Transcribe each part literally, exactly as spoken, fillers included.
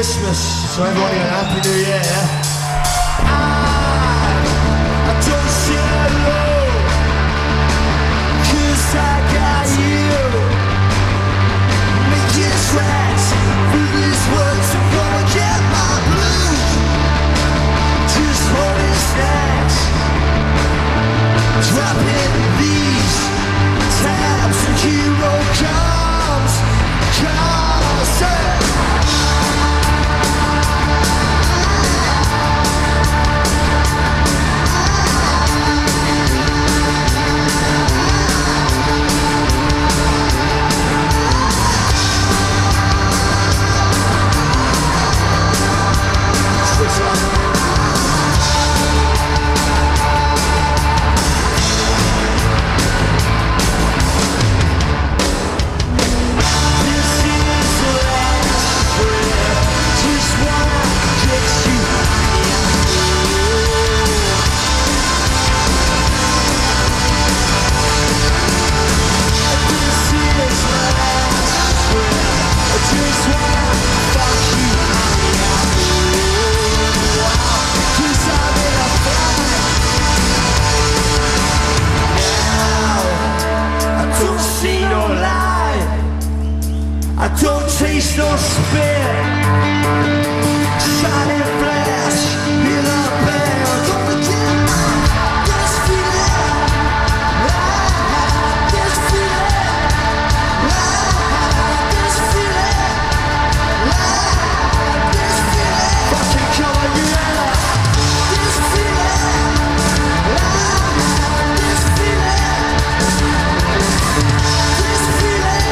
Christmas, so everybody a Happy New Year, yeah? I, I don't see alone, 'cause I got you. Making tracks through these words, I'm gonna get my blues. Just holding snacks, dropping these tabs, and hero comes, comes, hey. I don't taste no spit, shining flash in a bell. Gonna get this feeling, this feeling, this feeling, this feeling. Fucking come on, yeah. This feeling, this feeling, this feeling.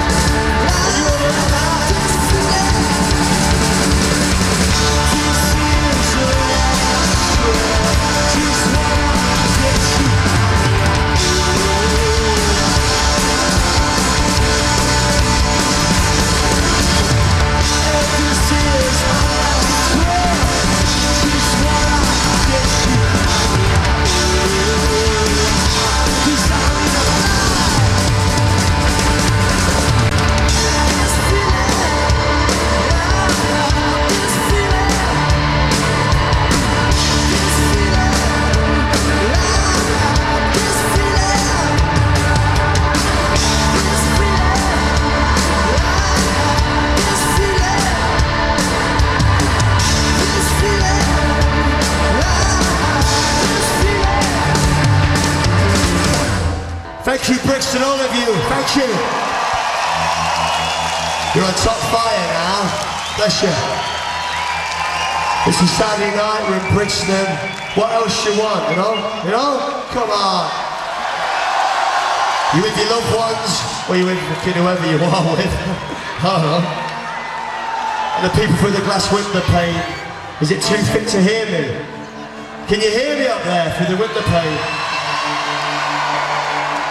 Thank you, Brixton, all of you. Thank you. You're on top fire now. Bless you. It's a Saturday night, we're in Brixton. What else you want, you know? You know? Come on. You with your loved ones, or you with whoever you are with. I don't know. And the people through the glass window pane. Is it too thick to hear me? Can you hear me up there through the window pane?